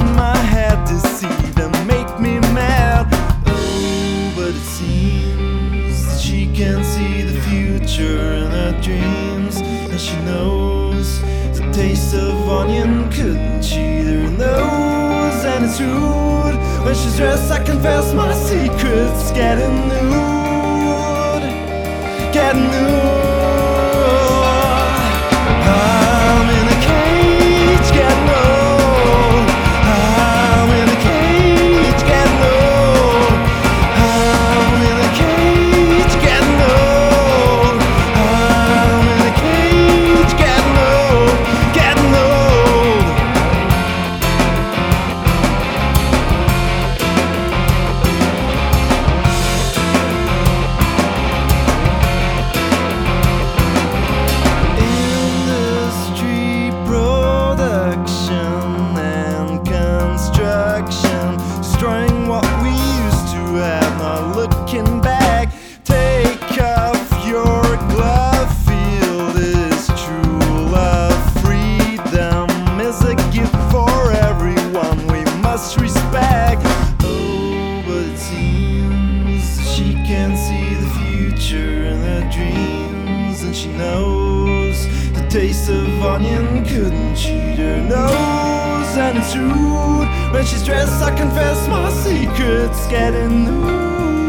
my head deceive and make me mad. Oh, but it seems that she can see the future in her dreams, and she knows the taste of onion couldn't cheat her nose. And it's rude when she's dressed, I confess my secrets, getting nude, getting nude. I'm in a cage, getting old. I'm in a cage, getting old. I'm in a cage, getting old. I'm in a cage, getting old, getting old. Industry production and construction, destroying what we used to have, not looking back. Take off your glove, feel this true love. Freedom is a gift for everyone we must respect. Oh, but it seems that she can see the future in her dreams, and she knows the taste of onion couldn't cheat her nose. And it's rude when she's dressed, I confess my secrets, getting nude.